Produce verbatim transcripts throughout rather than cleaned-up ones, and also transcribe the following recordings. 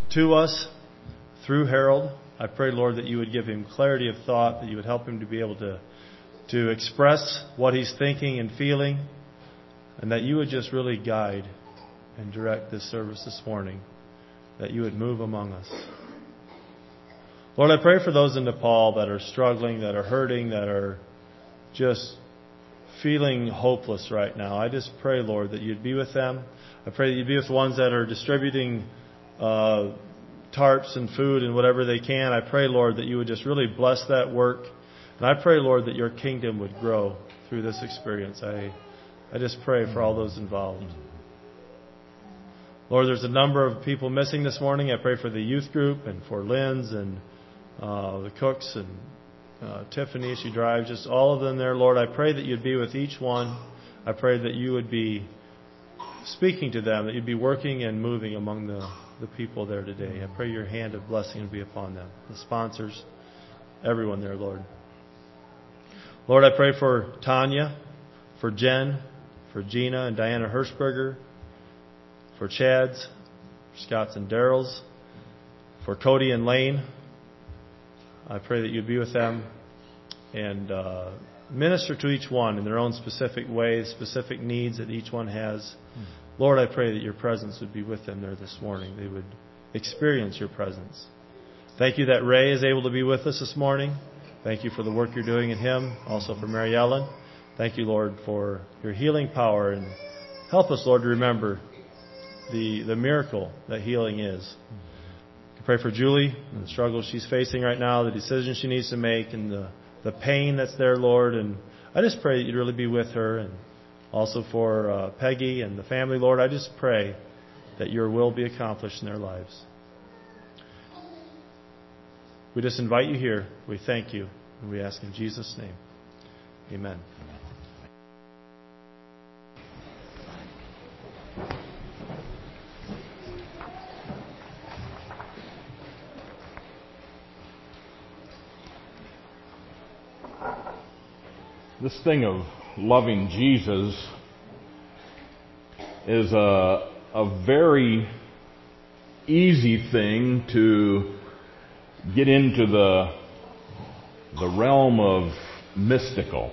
to us through Harold. I pray, Lord, that you would give him clarity of thought, that you would help him to be able to, to express what he's thinking and feeling, and that you would just really guide and direct this service this morning, that you would move among us. Lord, I pray for those in Nepal that are struggling, that are hurting, that are just feeling hopeless right now. I just pray, Lord, that you'd be with them. I pray that you'd be with the ones that are distributing uh, tarps and food and whatever they can. I pray, Lord, that you would just really bless that work. And I pray, Lord, that your kingdom would grow through this experience. I, I just pray for all those involved. Lord, there's a number of people missing this morning. I pray for the youth group and for Lynn's and uh, the cooks and uh, Tiffany, she drives, just all of them there. Lord, I pray that you'd be with each one. I pray that you would be speaking to them, that you'd be working and moving among the, the people there today. I pray your hand of blessing would be upon them, the sponsors, everyone there, Lord. Lord, I pray for Tanya, for Jen, for Gina and Diana Hirschberger, for Chad's, for Scott's and Daryl's, for Cody and Lane. I pray that you'd be with them and uh, minister to each one in their own specific ways, specific needs that each one has. Mm. Lord, I pray that your presence would be with them there this morning. They would experience your presence. Thank you that Ray is able to be with us this morning. Thank you for the work you're doing in him, also for Mary Ellen. Thank you, Lord, for your healing power. And help us, Lord, to remember the, the miracle that healing is. I pray for Julie and the struggles she's facing right now, the decisions she needs to make, and the, the pain that's there, Lord. And I just pray that you'd really be with her. And also for uh, Peggy and the family, Lord, I just pray that your will be accomplished in their lives. We just invite you here. We thank you. And we ask in Jesus' name. Amen. This thing of loving Jesus is a, a very easy thing to get into the, the realm of mystical.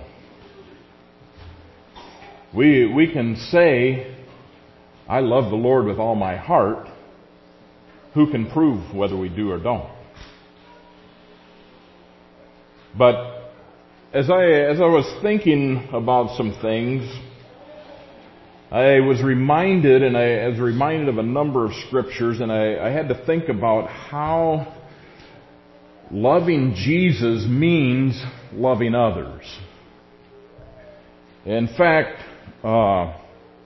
We, we can say, I love the Lord with all my heart. Who can prove whether we do or don't? But As I, as I was thinking about some things, I was reminded, and I was reminded of a number of scriptures, and I, I had to think about how loving Jesus means loving others. In fact, uh,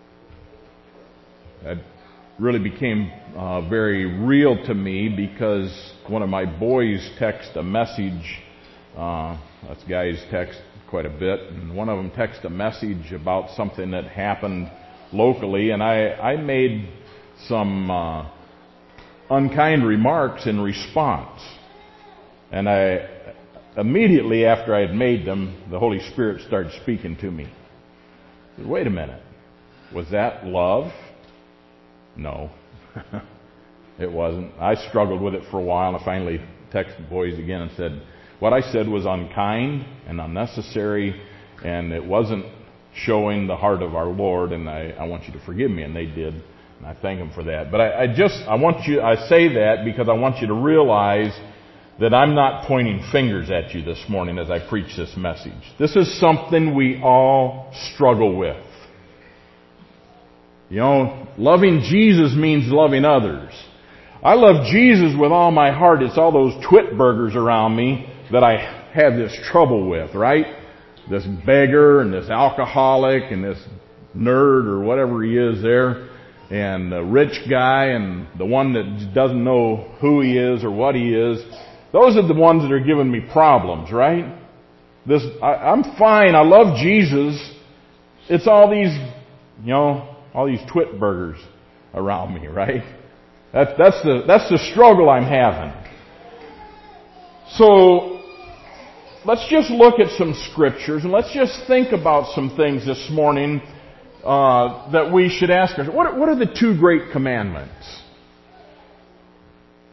it really became uh, very real to me because one of my boys texted a message. Uh, Us guys text quite a bit, and one of them texted a message about something that happened locally, and I, I made some uh, unkind remarks in response. And I immediately after I had made them, the Holy Spirit started speaking to me. I said, wait a minute, was that love? No, it wasn't. I struggled with it for a while, and I finally texted the boys again and said, what I said was unkind and unnecessary, and it wasn't showing the heart of our Lord, and I, I want you to forgive me, and they did, and I thank them for that. But I, I just, I want you, I say that because I want you to realize that I'm not pointing fingers at you this morning as I preach this message. This is something we all struggle with. You know, loving Jesus means loving others. I love Jesus with all my heart. It's all those twit burgers around me that I have this trouble with, right? This beggar and this alcoholic and this nerd or whatever he is there, and the rich guy and the one that doesn't know who he is or what he is. Those are the ones that are giving me problems, right? This, I, I'm fine. I love Jesus. It's all these, you know, all these twit burgers around me, right? That's, that's the, that's the struggle I'm having. So, let's just look at some scriptures and let's just think about some things this morning uh, that we should ask ourselves. What are, what are the two great commandments?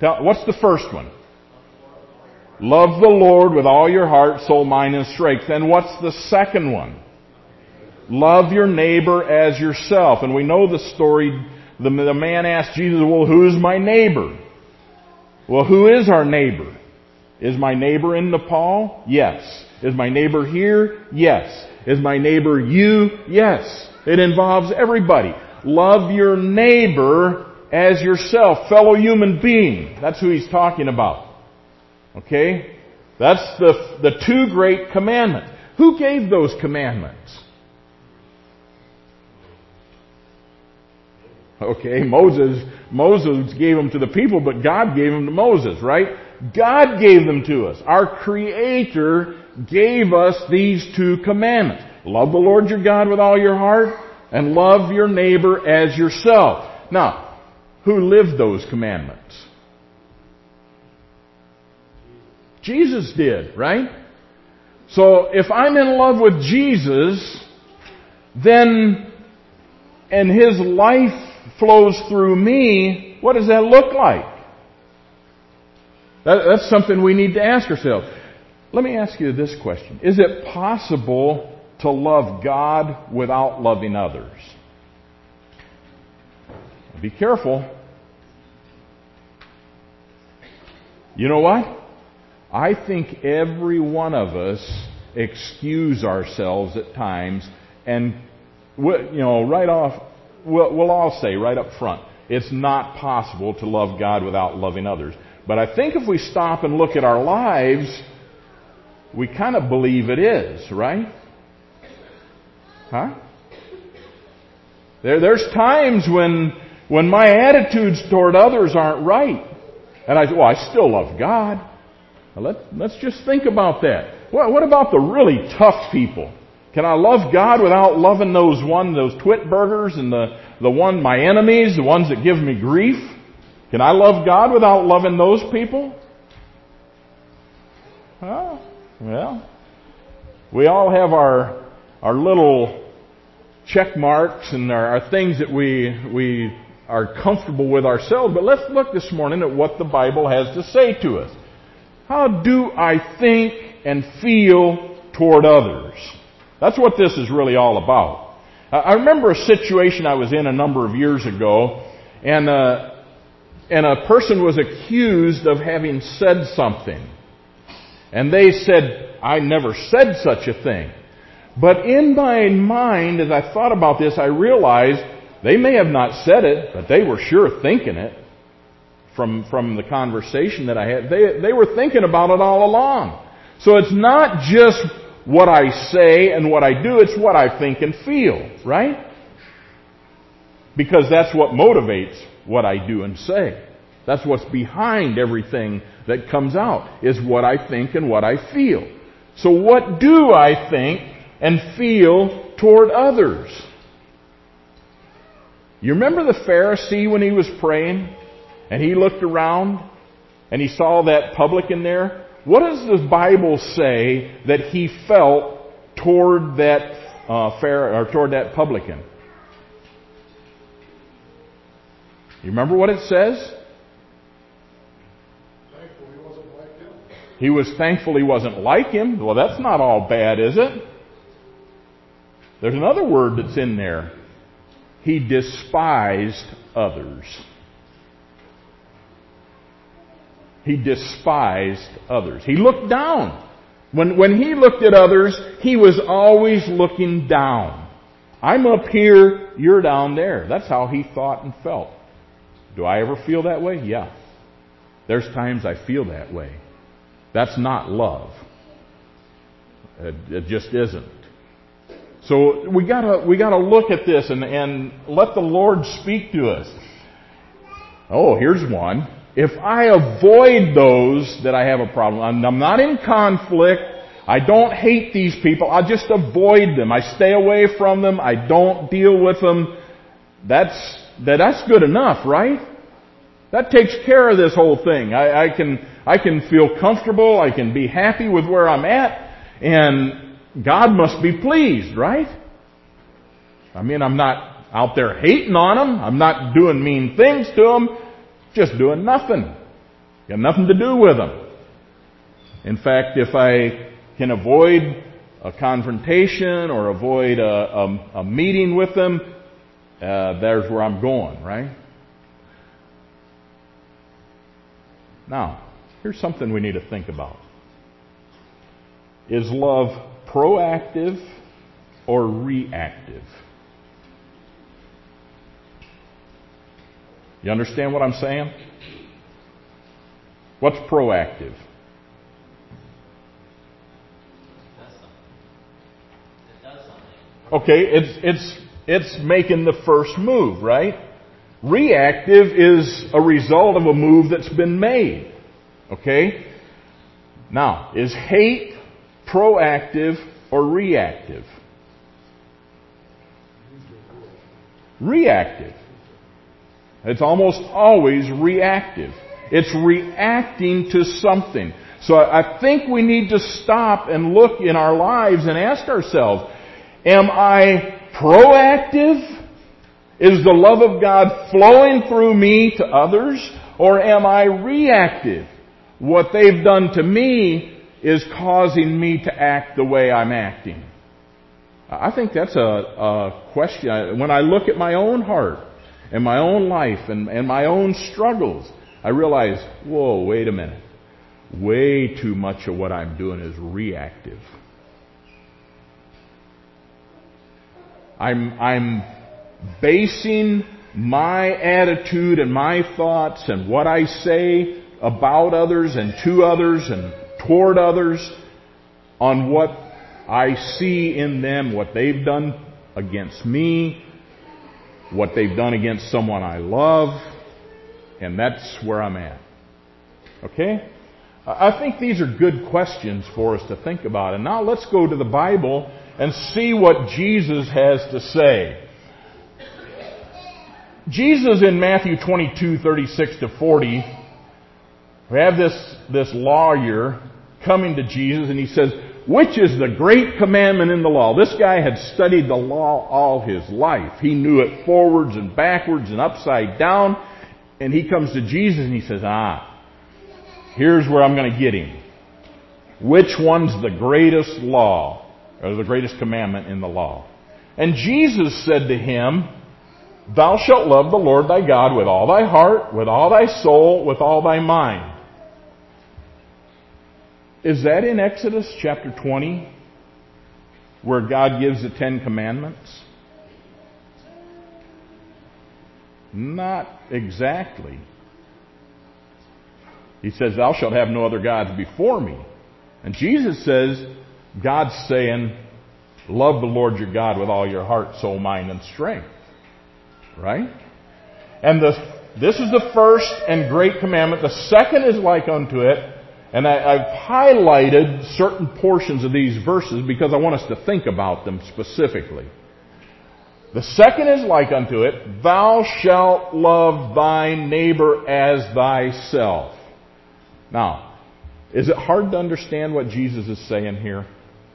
Tell, what's the first one? Love the Lord with all your heart, soul, mind, and strength. And what's the second one? Love your neighbor as yourself. And we know the story. The, the man asked Jesus, well, who's my neighbor? Well, who is our neighbor? Is my neighbor in Nepal? Yes. Is my neighbor here? Yes. Is my neighbor you? Yes. It involves everybody. Love your neighbor as yourself, fellow human being. That's who he's talking about. Okay? That's the, the two great commandments. Who gave those commandments? Okay, Moses, Moses gave them to the people, but God gave them to Moses, right? God gave them to us. Our Creator gave us these two commandments. Love the Lord your God with all your heart, and love your neighbor as yourself. Now, who lived those commandments? Jesus did, right? So if I'm in love with Jesus, then, and His life flows through me, what does that look like? That, that's something we need to ask ourselves. Let me ask you this question. Is it possible to love God without loving others? Be careful. You know what? I think every one of us excuse ourselves at times, and you know, right off, we'll, we'll all say right up front, it's not possible to love God without loving others. But I think if we stop and look at our lives, we kind of believe it is, right? Huh? There, there's times when when my attitudes toward others aren't right, and I say, well, I still love God. Now let, let's just think about that. What, what about the really tough people? Can I love God without loving those one, those twit burgers and the, the one, my enemies, the ones that give me grief? Can I love God without loving those people? Huh? Well, we all have our, our little check marks and our, our things that we, we are comfortable with ourselves, but let's look this morning at what the Bible has to say to us. How do I think and feel toward others? That's what this is really all about. I remember a situation I was in a number of years ago, and uh, and a person was accused of having said something. And they said, I never said such a thing. But in my mind, as I thought about this, I realized they may have not said it, but they were sure thinking it. From, from the conversation that I had, they, they were thinking about it all along. So it's not just what I say and what I do, it's what I think and feel, right? Because that's what motivates what I do and say. That's what's behind everything that comes out, is what I think and what I feel. So what do I think and feel toward others? You remember the Pharisee when he was praying? And he looked around and he saw that publican there. What does the Bible say that he felt toward that uh, fair or toward that publican? You remember what it says? Thankful he wasn't like him. He was thankful he wasn't like him. Well, that's not all bad, is it? There's another word that's in there. He despised others. He despised others. He looked down. When, when he looked at others, he was always looking down. I'm up here, you're down there. That's how he thought and felt. Do I ever feel that way? Yeah. There's times I feel that way. That's not love. It, it just isn't. So we gotta, we gotta look at this and, and let the Lord speak to us. Oh, here's one. If I avoid those that I have a problem, I'm, I'm not in conflict, I don't hate these people, I just avoid them, I stay away from them, I don't deal with them, that's, that, that's good enough, right? That takes care of this whole thing. I, I can, I can feel comfortable, I can be happy with where I'm at, and God must be pleased, right? I mean, I'm not out there hating on them, I'm not doing mean things to them, just doing nothing. Got nothing to do with them. In fact, if I can avoid a confrontation or avoid a, a, a meeting with them, uh, there's where I'm going, right? Now, here's something we need to think about. Is love proactive or reactive? You understand what I'm saying? What's proactive? Okay, it's it's it's making the first move, right? Reactive is a result of a move that's been made. Okay? Now, is hate proactive or reactive? Reactive. It's almost always reactive. It's reacting to something. So I think we need to stop and look in our lives and ask ourselves, am I proactive? Is the love of God flowing through me to others? Or am I reactive? What they've done to me is causing me to act the way I'm acting. I think that's a, a question. When I look at my own heart and my own life and, and my own struggles, I realize, whoa, wait a minute. Way too much of what I'm doing is reactive. I'm, I'm basing my attitude and my thoughts and what I say about others and to others and toward others on what I see in them, what they've done against me, what they've done against someone I love, and that's where I'm at. Okay? I think these are good questions for us to think about. And now let's go to the Bible and see what Jesus has to say. Jesus in Matthew twenty-two, thirty-six to forty, we have this, this lawyer coming to Jesus and he says, which is the great commandment in the law? This guy had studied the law all his life. He knew it forwards and backwards and upside down. And he comes to Jesus and he says, ah, here's where I'm going to get him. Which one's the greatest law, or the greatest commandment in the law? And Jesus said to him, thou shalt love the Lord thy God with all thy heart, with all thy soul, with all thy mind. Is that in Exodus chapter twenty, where God gives the Ten Commandments? Not exactly. He says, thou shalt have no other gods before me. And Jesus says, God's saying, love the Lord your God with all your heart, soul, mind, and strength. Right? And the, this is the first and great commandment. The second is like unto it. And I, I've highlighted certain portions of these verses because I want us to think about them specifically. The second is like unto it, thou shalt love thy neighbor as thyself. Now, is it hard to understand what Jesus is saying here?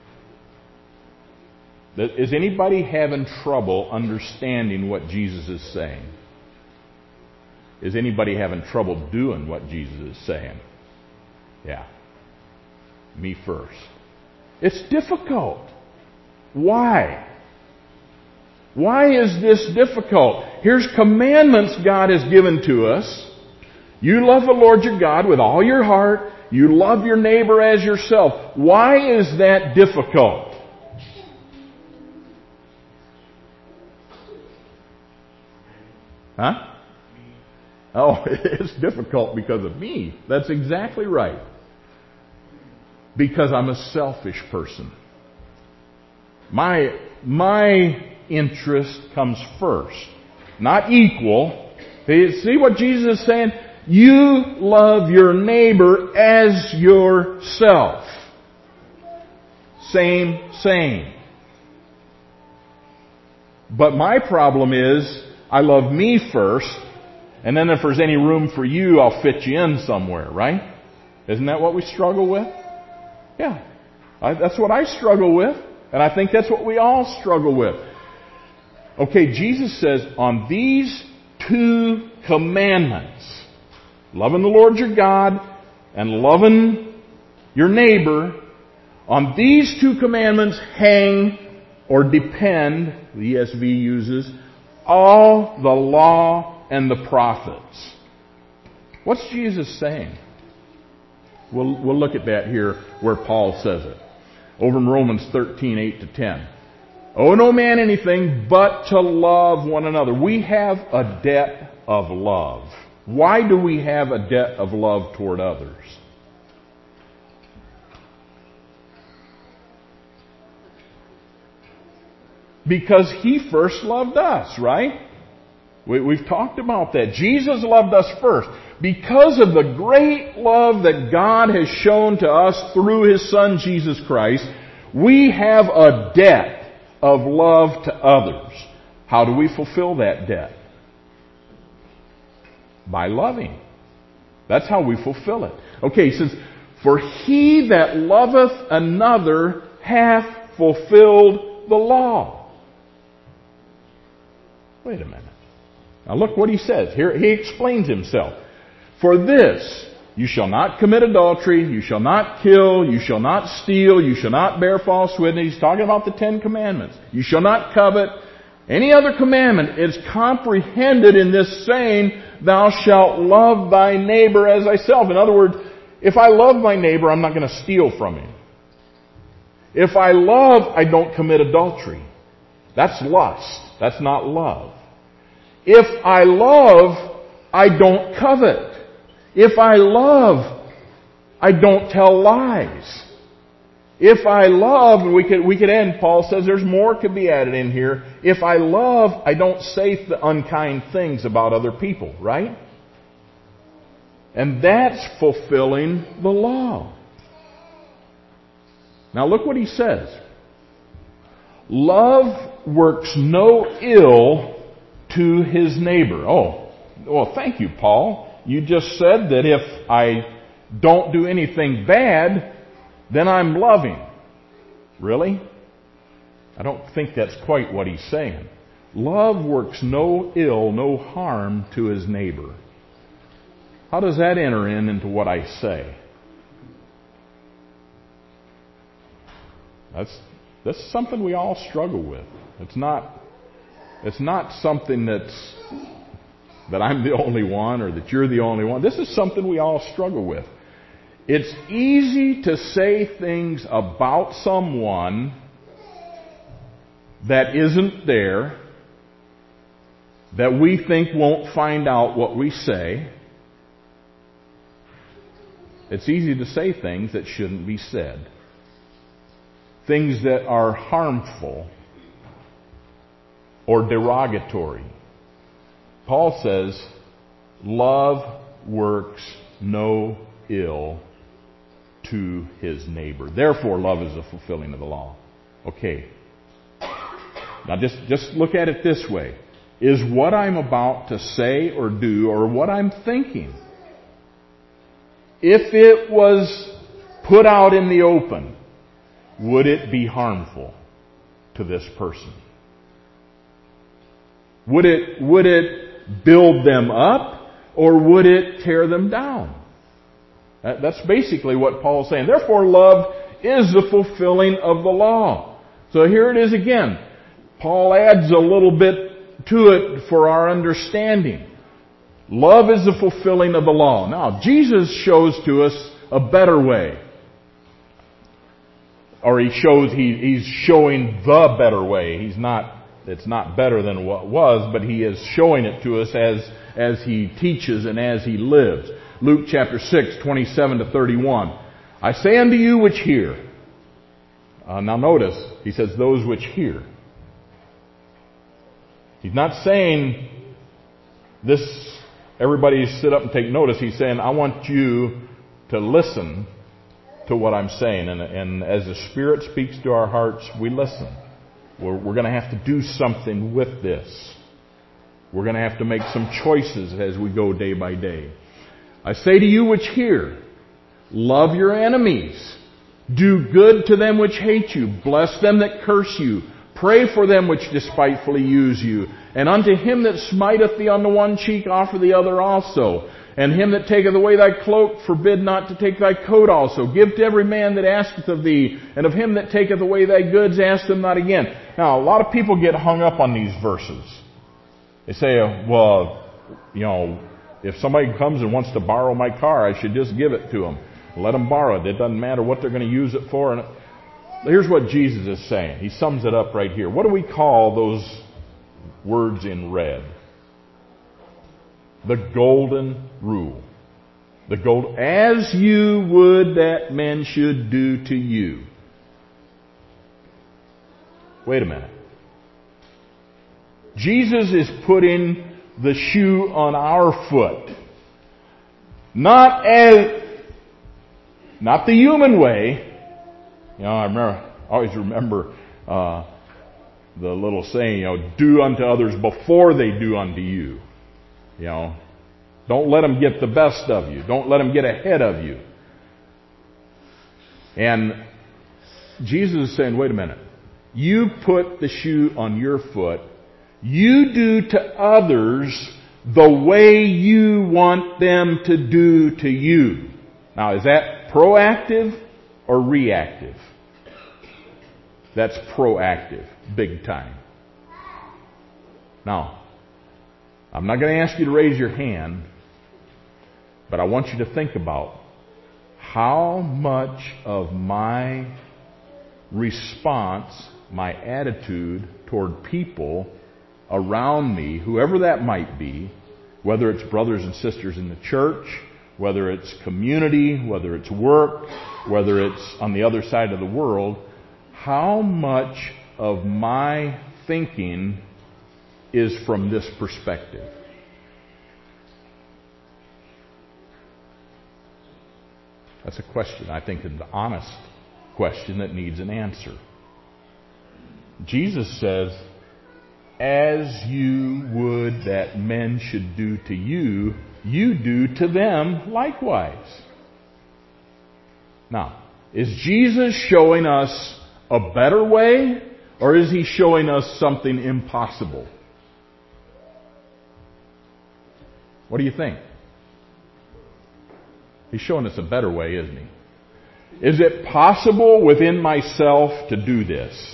Is anybody having trouble understanding what Jesus is saying? Is anybody having trouble doing what Jesus is saying? Yeah. Me first. It's difficult. Why? Why is this difficult? Here's commandments God has given to us. You love the Lord your God with all your heart. You love your neighbor as yourself. Why is that difficult? Huh? Oh, it's difficult because of me. That's exactly right. Because I'm a selfish person. My, my interest comes first. Not equal. See what Jesus is saying? You love your neighbor as yourself. Same, same. But my problem is, I love me first, and then if there's any room for you, I'll fit you in somewhere, right? Isn't that what we struggle with? Yeah. I, that's what I struggle with, and I think that's what we all struggle with. Okay, Jesus says, on these two commandments, loving the Lord your God and loving your neighbor, on these two commandments hang or depend, the E S V uses, all the law and the prophets. What's Jesus saying? We'll, we'll look at that here where Paul says it. Over in Romans thirteen, eight to ten. Owe no man anything but to love one another. We have a debt of love. Why do we have a debt of love toward others? Because He first loved us, right? We, we've talked about that. Jesus loved us first. Because of the great love that God has shown to us through His Son, Jesus Christ, we have a debt of love to others. How do we fulfill that debt? By loving. That's how we fulfill it. Okay, he says, for he that loveth another hath fulfilled the law. Wait a minute. Now look what he says. Here he explains himself. For this, you shall not commit adultery, you shall not kill, you shall not steal, you shall not bear false witness. He's talking about the Ten Commandments. You shall not covet. Any other commandment is comprehended in this saying, thou shalt love thy neighbor as thyself. In other words, if I love my neighbor, I'm not going to steal from him. If I love, I don't commit adultery. That's lust. That's not love. If I love, I don't covet. If I love, I don't tell lies. If I love, and we could, we could end, Paul says there's more could be added in here. If I love, I don't say the unkind things about other people, right? And that's fulfilling the law. Now look what he says. Love works no ill to his neighbor. Oh, well, thank you, Paul. You just said that if I don't do anything bad, then I'm loving. Really? I don't think that's quite what he's saying. Love works no ill, no harm to his neighbor. How does that enter in into what I say? That's that's something we all struggle with. It's not it's not something that's that I'm the only one or that you're the only one. This is something we all struggle with. It's easy to say things about someone that isn't there, that we think won't find out what we say. It's easy to say things that shouldn't be said. Things that are harmful or derogatory. Paul says, love works no ill to his neighbor. Therefore, love is the fulfilling of the law. Okay. Now just, just look at it this way. Is what I'm about to say or do, or what I'm thinking, if it was put out in the open, would it be harmful to this person? Would it, would it build them up, or would it tear them down? That, that's basically what Paul's saying. Therefore, love is the fulfilling of the law. So here it is again. Paul adds a little bit to it for our understanding. Love is the fulfilling of the law. Now, Jesus shows to us a better way. Or he shows, he, he's showing the better way. He's not, it's not better than what was, but he is showing it to us as, as he teaches and as he lives. Luke chapter six, twenty-seven to thirty-one. I say unto you which hear. Uh, now notice, he says those which hear. He's not saying this, everybody sit up and take notice. He's saying, I want you to listen to what I'm saying. And, and as the Spirit speaks to our hearts, we listen. We're, we're going to have to do something with this. We're going to have to make some choices as we go day by day. I say to you which hear, love your enemies. Do good to them which hate you. Bless them that curse you. Pray for them which despitefully use you, And unto him that smiteth thee on the one cheek offer the other also. And him that taketh away thy cloak forbid not to take thy coat also. Give to every man that asketh of thee, and of him that taketh away thy goods ask them not again. Now, a lot of people get hung up on these verses. They say, well, you know, if somebody comes and wants to borrow my car, I should just give it to them. Let them borrow it. It doesn't matter what they're going to use it for. And here's what Jesus is saying. He sums it up right here. What do we call those words in red? The golden rule. The gold, as you would that men should do to you. Wait a minute. Jesus is putting the shoe on our foot. Not as, not the human way. You know, I remember, I always remember, uh, the little saying, you know, do unto others before they do unto you. You know, don't let them get the best of you. Don't let them get ahead of you. And Jesus is saying, wait a minute. You put the shoe on your foot. You do to others the way you want them to do to you. Now, is that proactive or reactive? That's proactive, big time. Now, I'm not going to ask you to raise your hand, but I want you to think about how much of my response, my attitude toward people around me, whoever that might be, whether it's brothers and sisters in the church, whether it's community, whether it's work, whether it's on the other side of the world, how much of my thinking is from this perspective? That's a question, I think, an honest question that needs an answer. Jesus says, as you would that men should do to you, you do to them likewise. Now, is Jesus showing us a better way, or is he showing us something impossible? What do you think? He's showing us a better way, isn't he? Is it possible within myself to do this?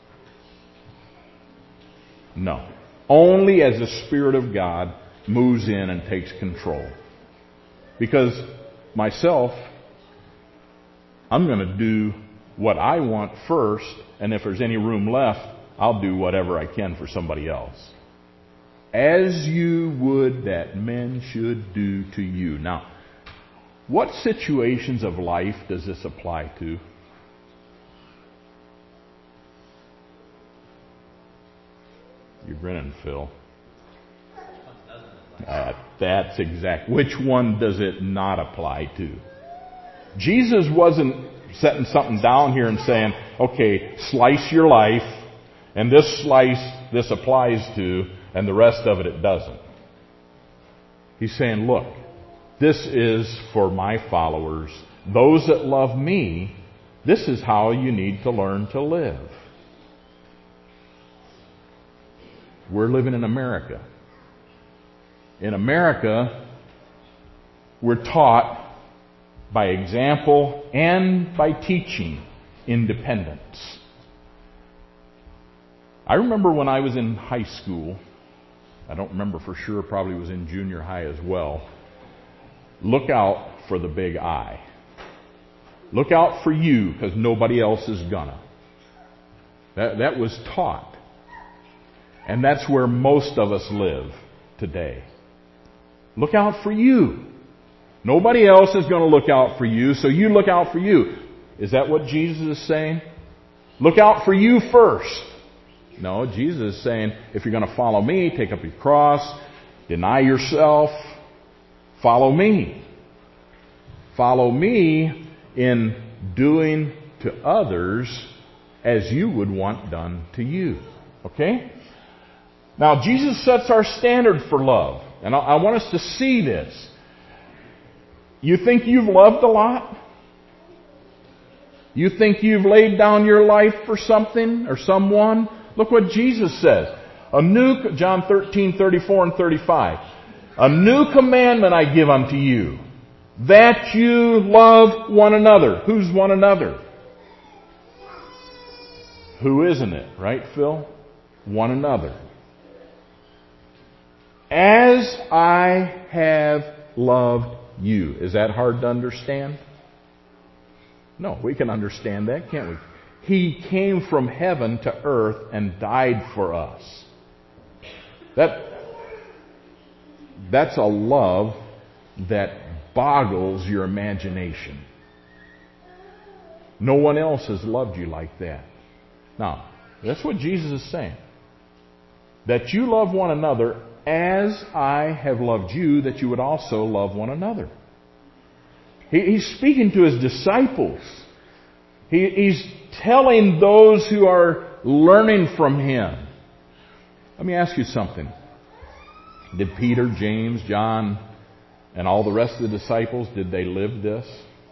No. Only as the Spirit of God moves in and takes control. Because myself, I'm going to do what I want first, and if there's any room left, I'll do whatever I can for somebody else. As you would that men should do to you. Now, what situations of life does this apply to? You're grinning, Phil. Uh, that's exact. Which one does it not apply to? Jesus wasn't setting something down here and saying, okay, slice your life, and this slice this applies to, and the rest of it it doesn't. He's saying, look, this is for my followers. Those that love me, this is how you need to learn to live. We're living in America. In America, we're taught by example and by teaching independence. I remember when I was in high school, I don't remember for sure, probably was in junior high as well. Look out for the big I. Look out for you, because nobody else is gonna. That, that was taught. And that's where most of us live today. Look out for you. Nobody else is going to look out for you, so you look out for you. Is that what Jesus is saying? Look out for you first. No, Jesus is saying, if you're going to follow me, take up your cross, deny yourself, follow me. Follow me in doing to others as you would want done to you. Okay? Now, Jesus sets our standard for love. And I want us to see this. You think you've loved a lot? You think you've laid down your life for something or someone? Look what Jesus says. A new, John thirteen, thirty-four and thirty-five. A new commandment I give unto you, that you love one another. Who's one another? Who isn't it? Right, Phil? One another. As I have loved you. Is that hard to understand? No, we can understand that, can't we? He came from heaven to earth and died for us. That, that's a love that boggles your imagination. No one else has loved you like that. Now, that's what Jesus is saying. That you love one another as I have loved you, that you would also love one another. He, he's speaking to his disciples. He, he's telling those who are learning from him. Let me ask you something. Did Peter, James, John, and all the rest of the disciples, did they live this?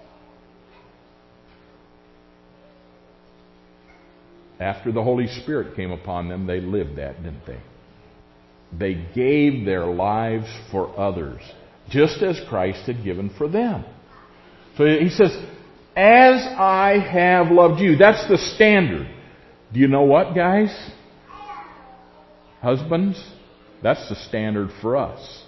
After the Holy Spirit came upon them, they lived that, didn't they? They gave their lives for others, just as Christ had given for them. So he says, as I have loved you. That's the standard. Do you know what, guys? Husbands, that's the standard for us.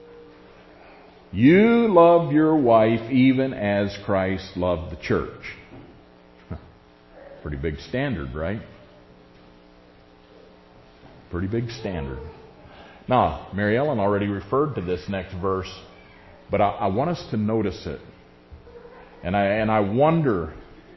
You love your wife even as Christ loved the church. Pretty big standard, right? Pretty big standard. Now, Mary Ellen already referred to this next verse, but I, I want us to notice it. And I, and I wonder,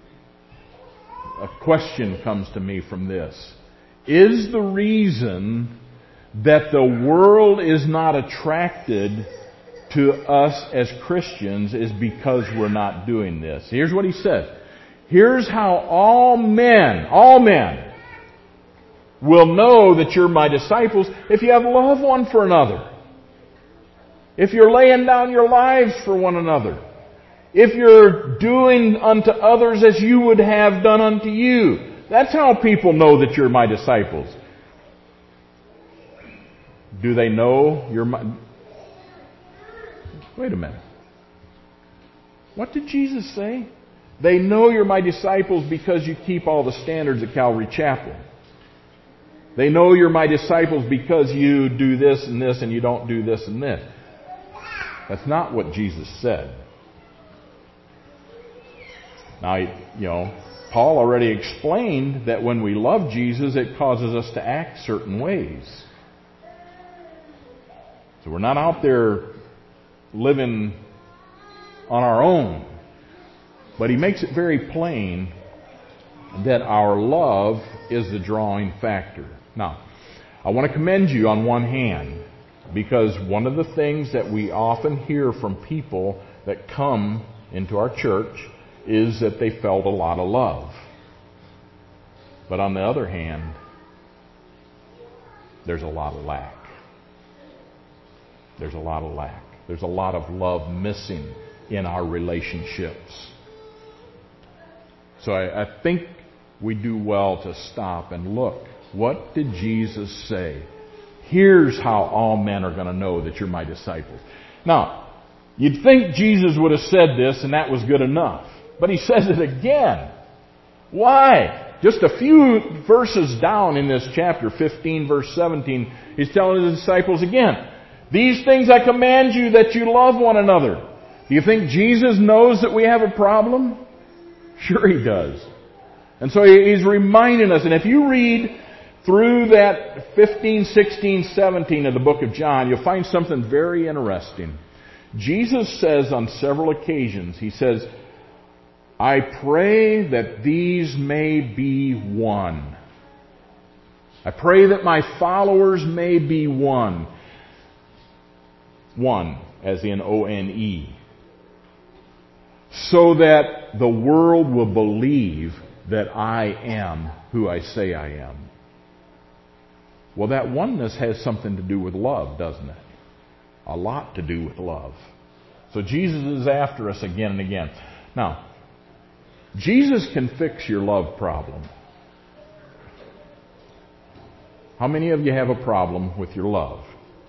a question comes to me from this. Is the reason that the world is not attracted to us as Christians is because we're not doing this? Here's what he says. Here's how all men, all men, will know that you're my disciples if you have love one for another. If you're laying down your lives for one another. If you're doing unto others as you would have done unto you. That's how people know that you're my disciples. Do they know you're my... Wait a minute. What did Jesus say? They know you're my disciples because you keep all the standards at Calvary Chapel. They know you're my disciples because you do this and this and you don't do this and this. That's not what Jesus said. Now, you know, Paul already explained that when we love Jesus, it causes us to act certain ways. So we're not out there living on our own. But he makes it very plain that our love is the drawing factor. Now, I want to commend you on one hand, because one of the things that we often hear from people that come into our church is that they felt a lot of love. But on the other hand, there's a lot of lack. There's a lot of lack. There's a lot of love missing in our relationships. So I, I think we do well to stop and look. What did Jesus say? Here's how all men are going to know that you're my disciples. Now, you'd think Jesus would have said this and that was good enough. But he says it again. Why? Just a few verses down in this chapter, fifteen, verse seventeen, he's telling his disciples again, these things I command you that you love one another. Do you think Jesus knows that we have a problem? Sure he does. And so he's reminding us, and if you read through that fifteen, sixteen, seventeen of the book of John, you'll find something very interesting. Jesus says on several occasions, he says, I pray that these may be one. I pray that my followers may be one. One, as in O N E. So that the world will believe that I am who I say I am. Well, that oneness has something to do with love, doesn't it? A lot to do with love. So Jesus is after us again and again. Now, Jesus can fix your love problem. How many of you have a problem with your love?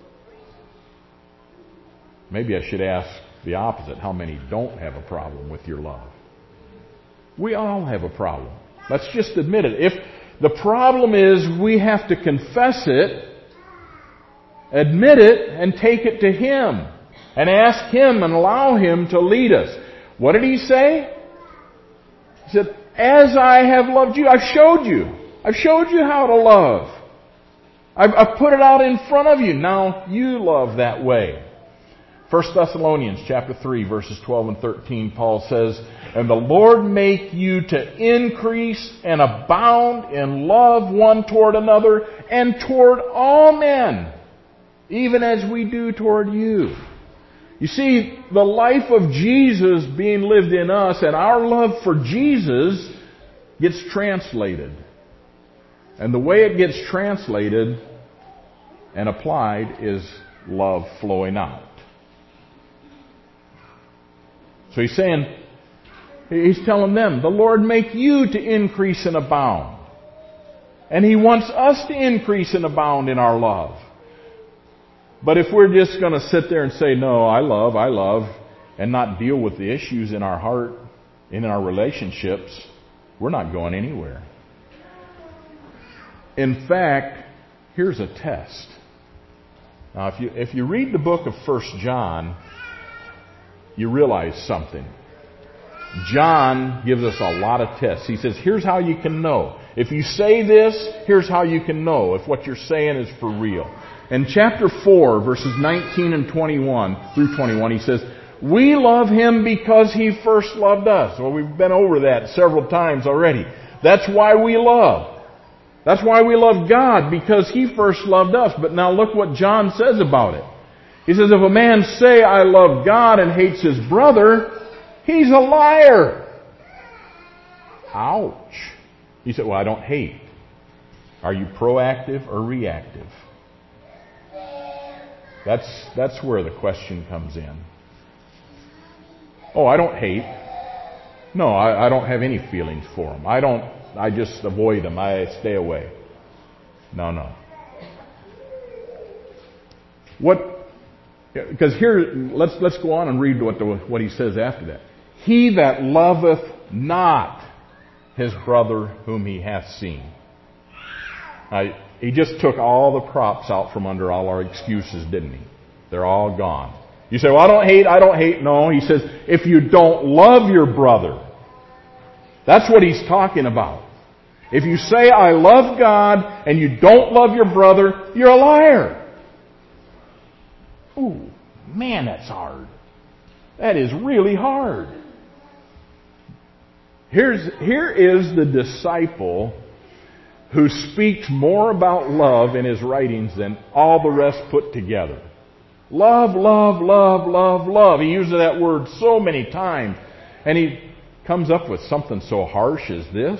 Maybe I should ask the opposite. How many don't have a problem with your love? We all have a problem. Let's just admit it. If the problem is we have to confess it, admit it, and take it to Him, and ask Him and allow Him to lead us. What did He say? He said, as I have loved you, I've showed you. I've showed you how to love. I've, I've put it out in front of you. Now you love that way. First Thessalonians chapter three, verses twelve and thirteen, Paul says, and the Lord make you to increase and abound in love one toward another and toward all men, even as we do toward you. You see, the life of Jesus being lived in us and our love for Jesus gets translated. And the way it gets translated and applied is love flowing out. So he's saying, he's telling them, the Lord make you to increase and abound. And He wants us to increase and abound in our love. But if we're just going to sit there and say, no, I love, I love, and not deal with the issues in our heart, in our relationships, we're not going anywhere. In fact, here's a test. Now, if you, if you read the book of First John, you realize something. John gives us a lot of tests. He says, here's how you can know. If you say this, here's how you can know if what you're saying is for real. In chapter four, verses nineteen and twenty-one through twenty-one, he says, we love Him because He first loved us. Well, we've been over that several times already. That's why we love. That's why we love God, because He first loved us. But now look what John says about it. He says, if a man say, I love God and hates his brother, he's a liar. Ouch. He said, well, I don't hate. Are you proactive or reactive? That's, that's where the question comes in. Oh, I don't hate. No, I, I don't have any feelings for them. I don't, I just avoid them. I stay away. No, no. What, because here, let's, let's go on and read what, the, what he says after that. He that loveth not his brother whom he hath seen. Now, he just took all the props out from under all our excuses, didn't he? They're all gone. You say, well, I don't hate, I don't hate. No, he says, if you don't love your brother, that's what he's talking about. If you say, I love God, and you don't love your brother, you're a liar. Ooh, man, that's hard. That is really hard. Here's, here is the disciple who speaks more about love in his writings than all the rest put together. Love, love, love, love, love. He uses that word so many times. And he comes up with something so harsh as this.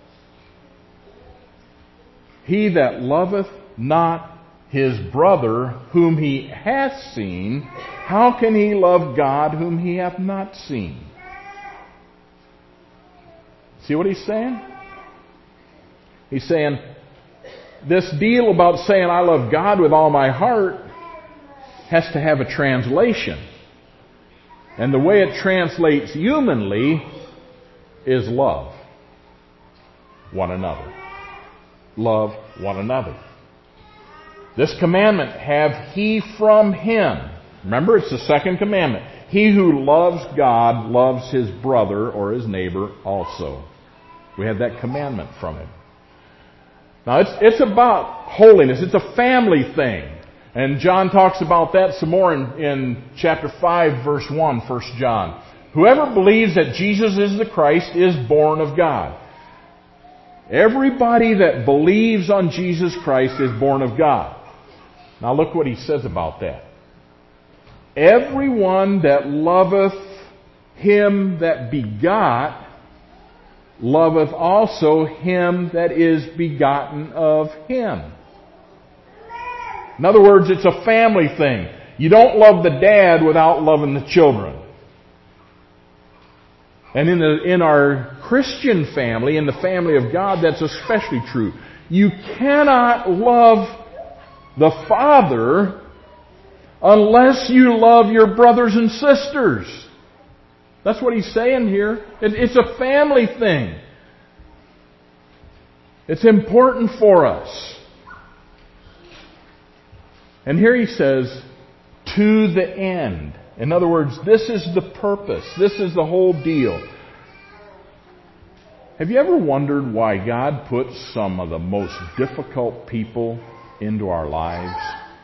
He that loveth not his brother whom he hath seen, how can he love God whom he hath not seen? See what he's saying? He's saying, this deal about saying I love God with all my heart has to have a translation. And the way it translates humanly is love one another. Love one another. This commandment have he from him. Remember, it's the second commandment. He who loves God loves his brother or his neighbor also. We have that commandment from him. Now, it's, it's about holiness. It's a family thing. And John talks about that some more in, in chapter five, verse one, First John. Whoever believes that Jesus is the Christ is born of God. Everybody that believes on Jesus Christ is born of God. Now look what he says about that. Everyone that loveth him that begot loveth also him that is begotten of him. In other words, it's a family thing. You don't love the dad without loving the children. And in the in our Christian family, in the family of God, that's especially true. You cannot love the Father unless you love your brothers and sisters. That's what he's saying here. It, it's a family thing. It's important for us. And here he says, to the end. In other words, this is the purpose. This is the whole deal. Have you ever wondered why God puts some of the most difficult people into our lives?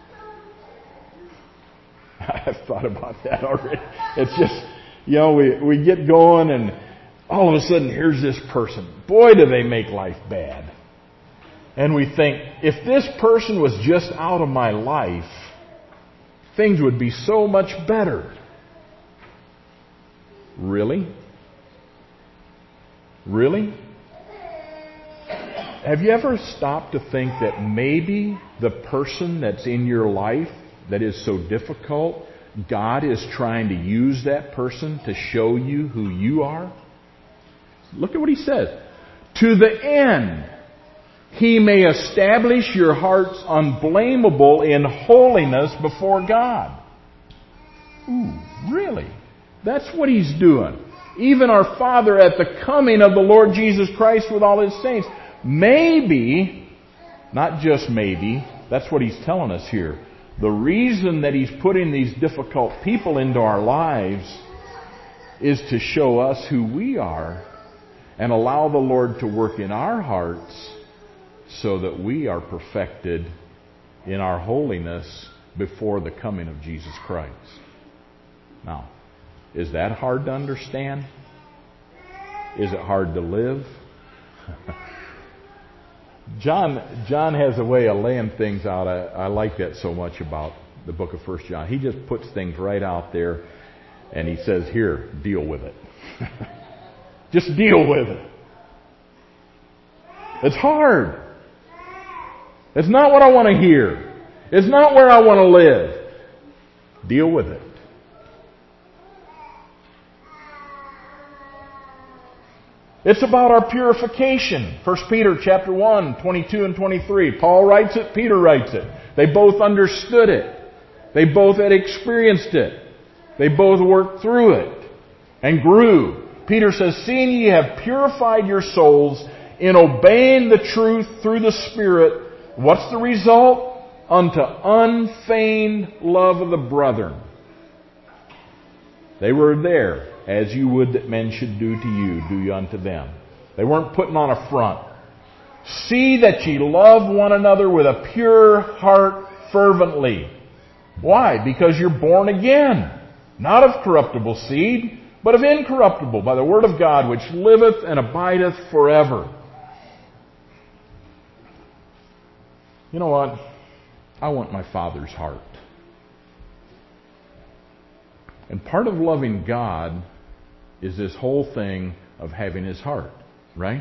I've thought about that already. It's just, you know, we, we get going and all of a sudden here's this person. Boy, do they make life bad. And we think, if this person was just out of my life, things would be so much better. Really? Really? Have you ever stopped to think that maybe the person that's in your life that is so difficult, God is trying to use that person to show you who you are? Look at what he says. To the end, He may establish your hearts unblameable in holiness before God. Ooh, really? That's what He's doing. Even our Father at the coming of the Lord Jesus Christ with all His saints. Maybe, not just maybe, that's what He's telling us here. The reason that He's putting these difficult people into our lives is to show us who we are and allow the Lord to work in our hearts so that we are perfected in our holiness before the coming of Jesus Christ. Now, is that hard to understand? Is it hard to live? John John has a way of laying things out. I, I like that so much about the book of First John. He just puts things right out there and he says, here, deal with it. Just deal with it. It's hard. It's not what I want to hear. It's not where I want to live. Deal with it. It's about our purification. First Peter chapter one, twenty-two and twenty-three. Paul writes it, Peter writes it. They both understood it. They both had experienced it. They both worked through it and grew. Peter says, seeing ye have purified your souls in obeying the truth through the Spirit, what's the result? Unto unfeigned love of the brethren. They were there. As you would that men should do to you, do you unto them. They weren't putting on a front. See that ye love one another with a pure heart fervently. Why? Because you're born again. Not of corruptible seed, but of incorruptible, by the word of God, which liveth and abideth forever. You know what? I want my Father's heart. And part of loving God is this whole thing of having His heart, right?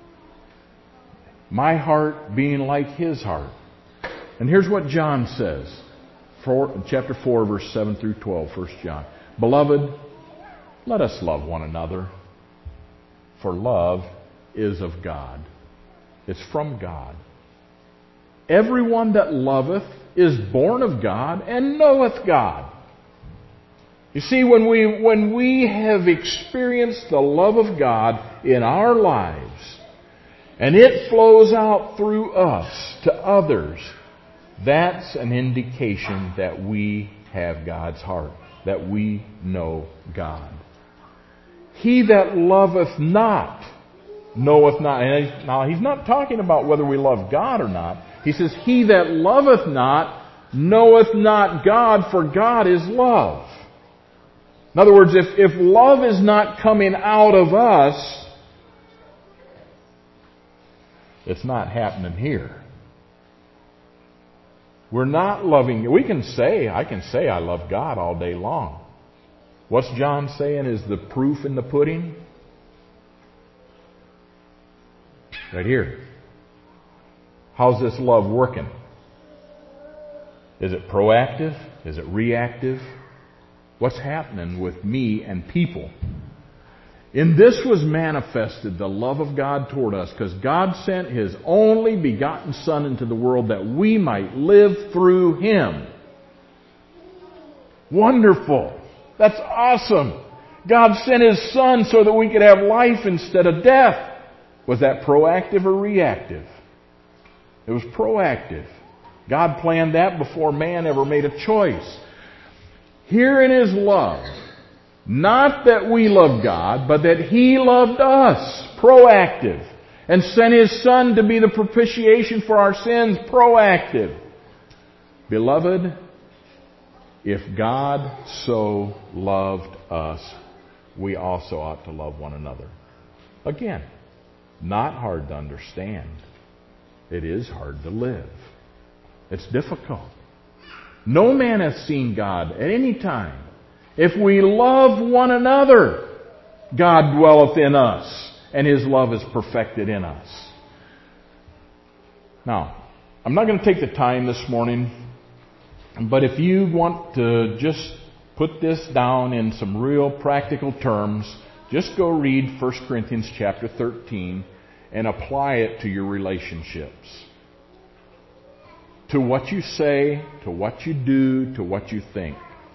My heart being like His heart. And here's what John says. Four, chapter four, verse seven through twelve, First John. Beloved, let us love one another, for love is of God. It's from God. Everyone that loveth is born of God and knoweth God. You see, when we, when we have experienced the love of God in our lives, and it flows out through us to others, that's an indication that we have God's heart, that we know God. He that loveth not, knoweth not. And now, he's not talking about whether we love God or not. He says, he that loveth not, knoweth not God, for God is love. In other words, if, if love is not coming out of us, it's not happening here. We're not loving. We can say, I can say I love God all day long. What's John saying is the proof in the pudding? Right here. How's this love working? Is it proactive? Is it reactive? What's happening with me and people? In this was manifested the love of God toward us, because God sent His only begotten Son into the world that we might live through Him. Wonderful. That's awesome. God sent His Son so that we could have life instead of death. Was that proactive or reactive? It was proactive. God planned that before man ever made a choice. Herein is love. Not that we love God, but that He loved us. Proactive. And sent His Son to be the propitiation for our sins. Proactive. Beloved, if God so loved us, we also ought to love one another. Again, not hard to understand. It is hard to live. It's difficult. No man hath seen God at any time. If we love one another, God dwelleth in us, and His love is perfected in us. Now, I'm not going to take the time this morning, but if you want to just put this down in some real practical terms, just go read First Corinthians chapter thirteen and apply it to your relationships. To what you say, to what you do, to what you think.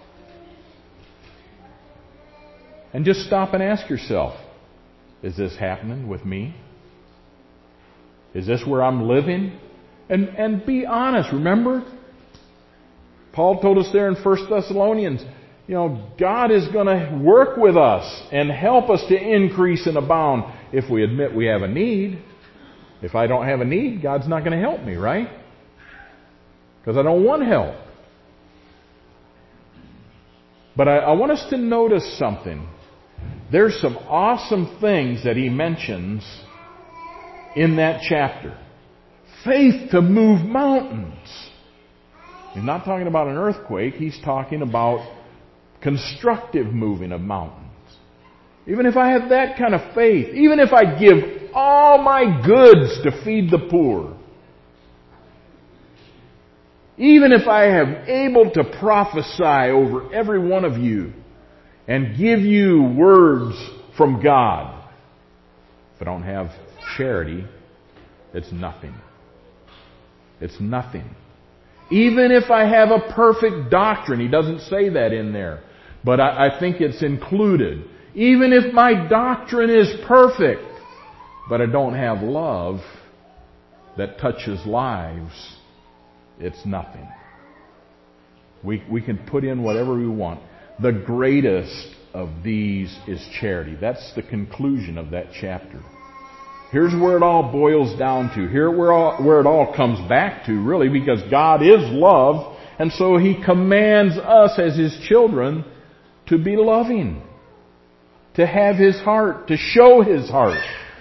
And just stop and ask yourself, is this happening with me? Is this where I'm living? And, and be honest. Remember, Paul told us there in First Thessalonians, you know, God is going to work with us and help us to increase and abound if we admit we have a need. If I don't have a need, God's not going to help me, right? Because I don't want help. But I, I want us to notice something. There's some awesome things that he mentions in that chapter. Faith to move mountains. He's not talking about an earthquake. He's talking about constructive moving of mountains. Even if I have that kind of faith, even if I give all my goods to feed the poor, even if I am able to prophesy over every one of you and give you words from God, if I don't have charity, it's nothing. It's nothing. Even if I have a perfect doctrine, he doesn't say that in there, but I, I think it's included. Even if my doctrine is perfect, but I don't have love that touches lives, it's nothing. We, we can put in whatever we want. The greatest of these is charity. That's the conclusion of that chapter. Here's where it all boils down to. Here where, all, where it all comes back to, really, because God is love, and so He commands us as His children to be loving, to have His heart, to show His heart.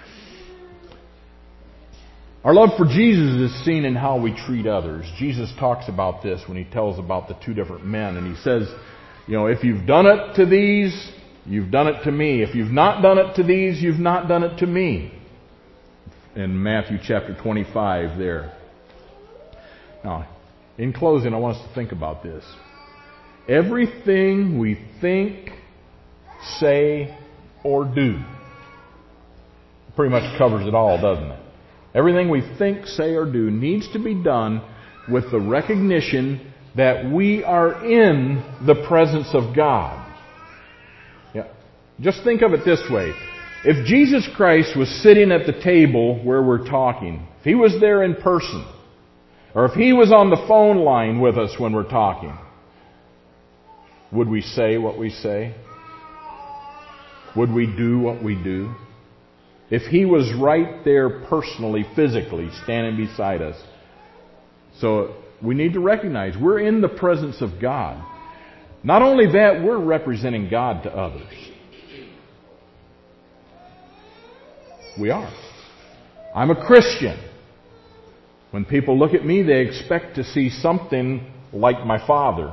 Our love for Jesus is seen in how we treat others. Jesus talks about this when He tells about the two different men, and He says, you know, if you've done it to these, you've done it to me. If you've not done it to these, you've not done it to me. In Matthew chapter twenty-five there. Now, in closing, I want us to think about this. Everything we think, say, or do pretty much covers it all, doesn't it? Everything we think, say, or do needs to be done with the recognition that we are in the presence of God. Yeah. Just think of it this way. If Jesus Christ was sitting at the table where we're talking, if He was there in person, or if He was on the phone line with us when we're talking, would we say what we say? Would we do what we do? If He was right there personally, physically, standing beside us. So we need to recognize we're in the presence of God. Not only that, we're representing God to others. We are. I'm a Christian. When people look at me, they expect to see something like my Father.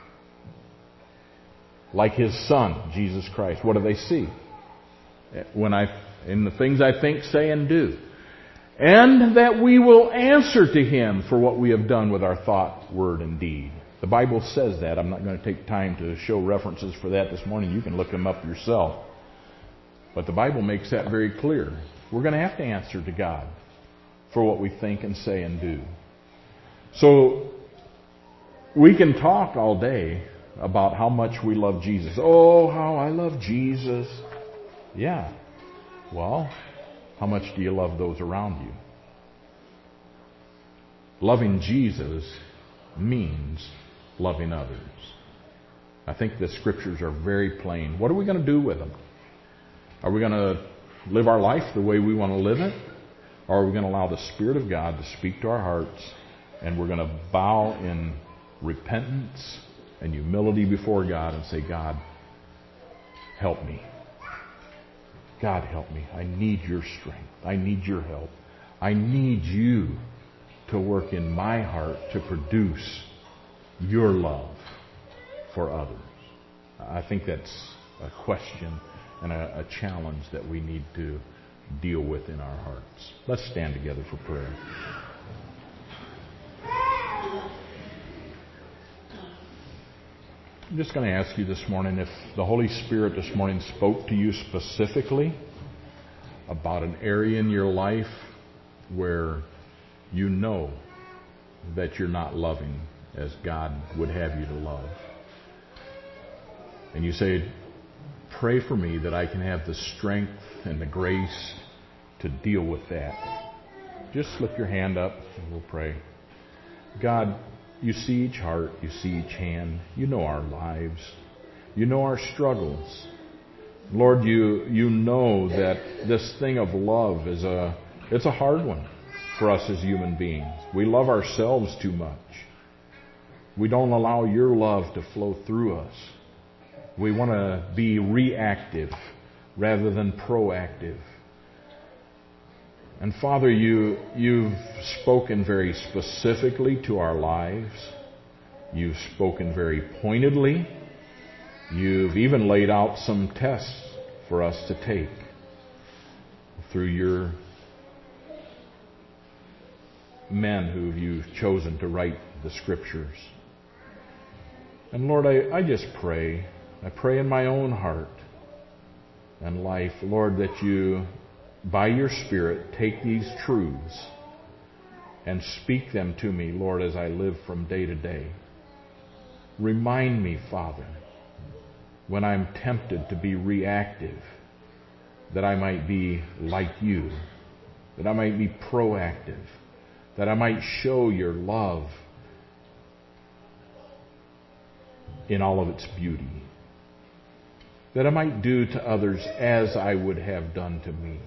Like His Son, Jesus Christ. What do they see? When I, in the things I think, say, and do. And that we will answer to Him for what we have done with our thought, word, and deed. The Bible says that. I'm not going to take time to show references for that this morning. You can look them up yourself. But the Bible makes that very clear. We're going to have to answer to God for what we think and say and do. So we can talk all day about how much we love Jesus. Oh, how I love Jesus. Yeah. Well, how much do you love those around you? Loving Jesus means loving others. I think the scriptures are very plain. What are we going to do with them? Are we going to live our life the way we want to live it? Or are we going to allow the Spirit of God to speak to our hearts, and we're going to bow in repentance and humility before God and say, God, help me. God, help me. I need your strength. I need your help. I need you to work in my heart to produce your love for others. I think that's a question and a, a challenge that we need to deal with in our hearts. Let's stand together for prayer. I'm just going to ask you this morning if the Holy Spirit this morning spoke to you specifically about an area in your life where you know that you're not loving as God would have you to love. And you say, pray for me that I can have the strength and the grace to deal with that. Just slip your hand up and we'll pray. God, you see each heart, you see each hand, you know our lives, you know our struggles. Lord, you you know that this thing of love is a it's a hard one for us as human beings. We love ourselves too much. We don't allow your love to flow through us. We want to be reactive rather than proactive. And Father, you, you've spoken very specifically to our lives. You've spoken very pointedly. You've even laid out some tests for us to take through your men who you've chosen to write the Scriptures. And Lord, I, I just pray, I pray in my own heart and life, Lord, that you, by your Spirit, take these truths and speak them to me, Lord, as I live from day to day. Remind me, Father, when I'm tempted to be reactive, that I might be like you, that I might be proactive, that I might show your love in all of its beauty, that I might do to others as I would have done to me.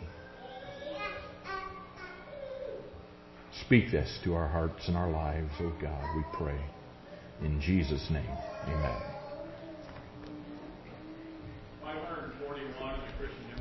Speak this to our hearts and our lives, oh God, we pray. In Jesus' name, amen. five forty-one, the Christian